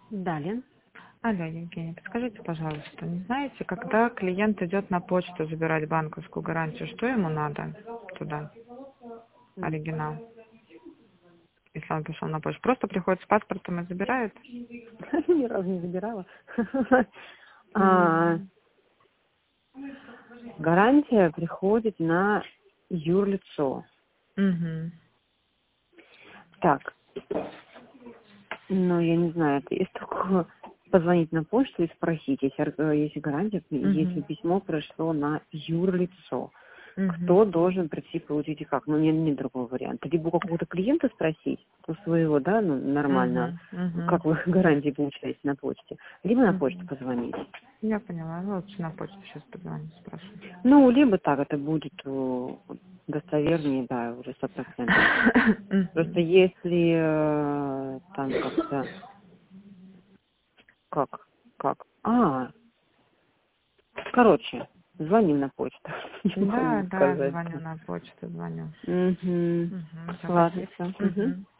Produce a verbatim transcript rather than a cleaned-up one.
Далее. Алло, Евгений, подскажите, пожалуйста, не знаете, когда клиент идет на почту забирать банковскую гарантию, что ему надо туда? Оригинал. Если он пришел на почту. Просто приходит с паспортом и забирает? Ни разу не забирала. А, гарантия приходит на юрлицо. Угу. Так. Ну, я не знаю, это есть только позвонить на почту и спросить, если, ор- если гарантия, если письмо пришло на юрлицо. Кто должен прийти получить и как? Ну, нет, нет другого варианта. Либо у какого-то клиента спросить, у своего, да, ну, нормально, Угу. как вы гарантии получаете на почте, либо на Угу. почту позвонить. Я поняла. Ну, лучше на почту сейчас позвоню, спрошу. Ну, либо так, это будет э, достовернее, да, уже сто процентов. Просто если э, там как-то... Как? Как? А, короче, звоним на почту. Не Да, могу да, сказать. звоню на почту, звоню. Угу. Угу. Ладно, все. Угу.